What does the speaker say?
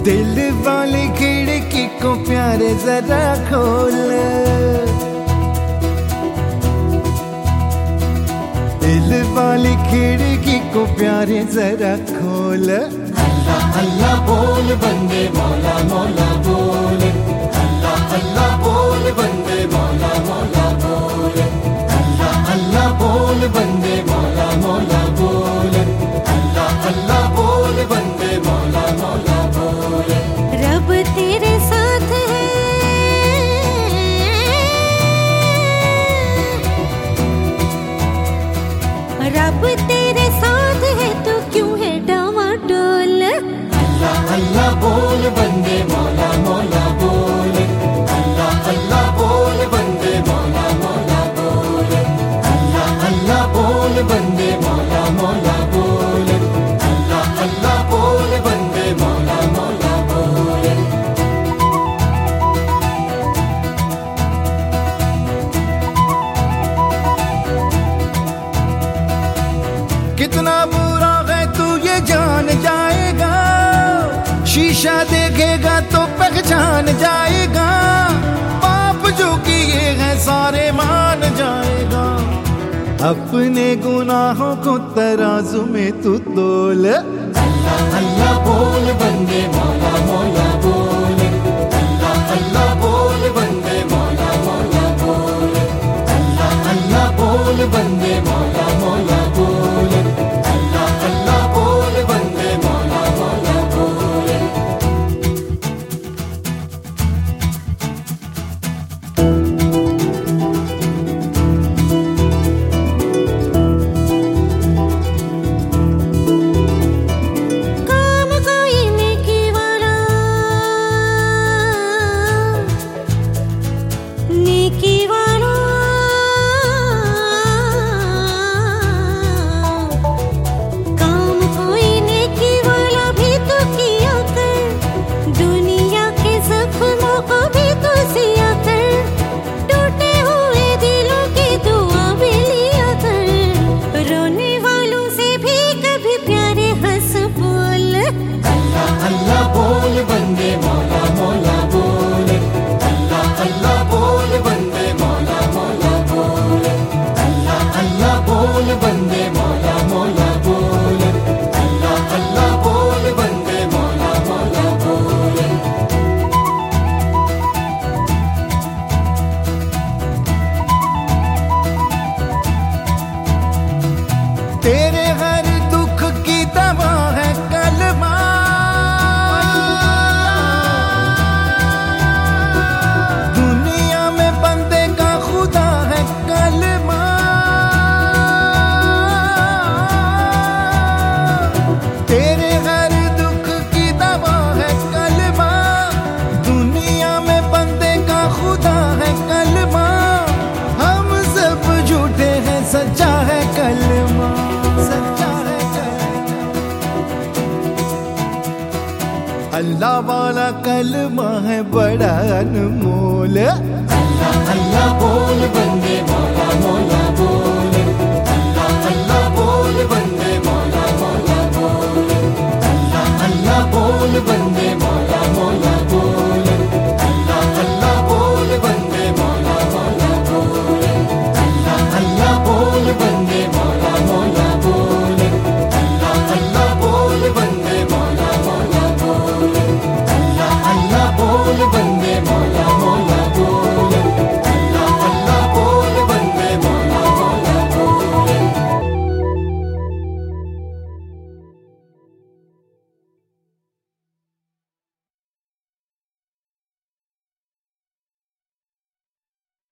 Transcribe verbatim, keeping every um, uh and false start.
दिल वाली खिड़की को प्यारे जरा खोल, दिल वाली खिड़की को प्यारे जरा खोल। अल्लाह अल्लाह बोल बंदे मौला मौला बोल, अल्लाह अल्लाह बोल बंदे मौला मौला बोल, अल्लाह अल्लाह बोल बंदे मौला मौला बोल, अल्लाह अल्लाह बोल बंदे मौला मौला बोल। रब तेरे साथ है, रब तेरे साथ है तो क्यों है डामाडोल। अल्लाह अल्लाह बोल बंदे मौला मौला बोल, अल्लाह अल्लाह बोल बंदे मौला मौला बोल, अल्लाह अल्लाह बोल बंदे मौला मौला बोल, अल्लाह अल्लाह बोल बंदे मौला मौला बोल। कितना बुरा है तू ये जान जाएगा, शीशा देखेगा तो पहचान जाएगा, पाप जो किए हैं सारे मान जाएगा। अपने गुनाहों को तराजू में तू तोल। अल्लाह अल्लाह बोल बंदे मौला मौला बोल, अल्लाह अल्लाह बोल बंदे मौला मौला बोल, अल्लाह अल्लाह बोल बंदे मौला मौला बोल, अल्लाह अल्लाह बोल बंदे मौला मौला बोल। काम कोई नेकी वाला, नेकी वाला, काम कोई नेकी वाला भी तो किया कर, दुनिया के जख्मों को भी तो सिया कर, टूटे हुए दिलों की दुआ भी लिया कर, रोने वालों से भी कभी प्यारे हंस बोल। अल्लाह अल्लाह बोल बंदे मौला मौला बोल, अल्लाह अल्लाह बोल बंदे मौला मौला बोल, अल्लाह अल्लाह बोल बंदे मौला मौला बोल, अल्लाह अल्लाह बोल बंदे मौला मौला बोल। तेरे हर दुख की दवा है कलमा, दुनिया में बंदे का खुदा है कलमा। तेरे हर दुख की दवा है कलमा, दुनिया में बंदे का खुदा है कलमा। हम सब झूठे हैं सच्चा है कलमा, सच्चा है कलमा। अल्लाह वाला कलमा है बड़ा अनमोल। अल्लाह अल्लाह बोल बंदे मौला